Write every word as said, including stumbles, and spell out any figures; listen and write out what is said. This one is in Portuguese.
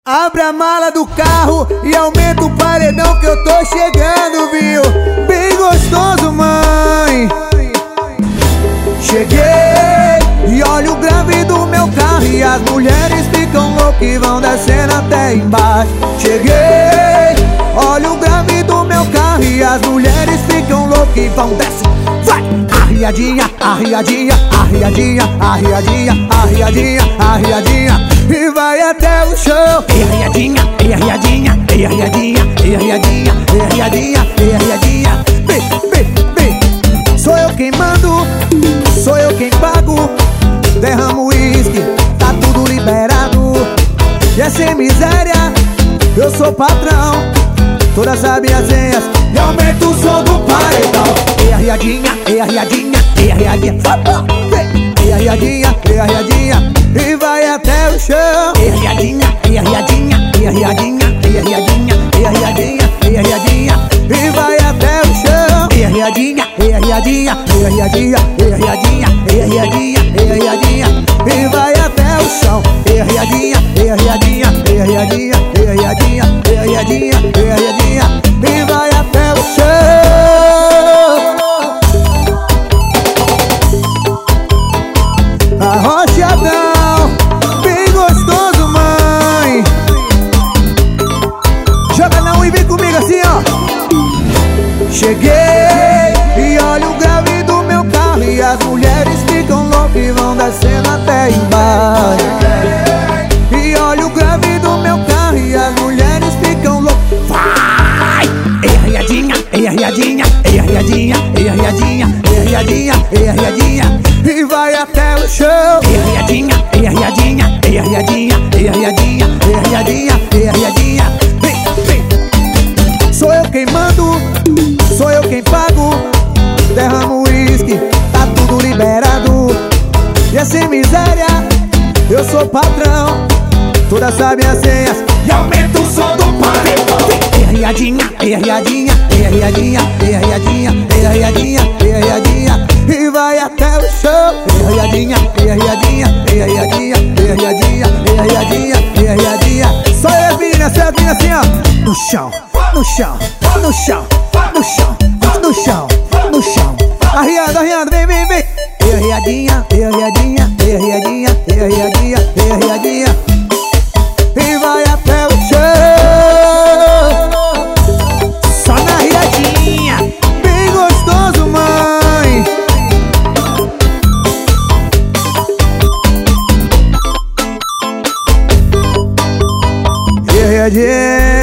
Abre a mala do carro e aumenta o paredão que eu tô chegando, viu? Bem gostoso, mãe. Cheguei e olha o grave do meu carro e as mulheres ficam loucas e vão descendo até embaixo. Cheguei, olha o grave do meu carro e as mulheres ficam loucas e vão descendo. Vai! Arriadinha, arriadinha, arriadinha, arriadinha, arriadinha, arriadinha e vai até o chão. E arriadinha, e arriadinha, e arriadinha, e arriadinha, e arriadinha, e arriadinha. Vem, vem, vem. Sou eu quem mando, sou eu quem pago. Derramo uísque, tá tudo liberado. E é sem miséria, eu sou patrão. Todas sabem as senhas e aumenta o som do paredão. E arriadinha, e arriadinha, e arriadinha. E arriadinha, e arriadinha e vai até o chão. E arriadinha, e arriadinha, e arriadinha, e arriadinha, e arriadinha, e arriadinha e vai até o chão. E arriadinha, e arriadinha, e arriadinha, e arriadinha, e arriadinha, e arriadinha e vai até o chão. E arriadinha, e arriadinha, e arriadinha, e arriadinha, e arriadinha, e arriadinha e vai até o chão. Arrochadão, bem gostoso, mãe. Joga não e vem comigo assim, ó. Cheguei e olha o grave do meu carro e as mulheres ficam loucas e vão descendo até embaixo. E olha o grave do meu carro e as mulheres ficam loucas. Vai! E arriadinha, e arriadinha, e arriadinha, e arriadinha, e arriadinha, e arriadinha e vai até o chão. E arriadinha, e arriadinha, e arriadinha, e arriadinha, e arriadinha, e arriadinha. Vem, vem. Sou eu quem mando, sou eu quem pago. Derramo uísque, tá tudo liberado. E é sem miséria, eu sou patrão. Todas sabem as senhas e aumenta o som do paredão. E arriadinha, e arriadinha, e arriadinha, e arriadinha, e arriadinha, e arriadinha e vai até o chão. E arriadinha, e arriadinha, e arriadinha, e arriadinha, e arriadinha, e arriadinha. Só eu e as meninas, só as meninas assim, ó. No chão, no chão, no chão, no chão, no chão, no chão. Arriando, arriando, vem, vem, vem. E arriadinha, e arriadinha, e arriadinha, e arriadinha, e arriadinha e vai até o chão. Só na arriadinha. Bem gostoso, mãe. E arriadinha.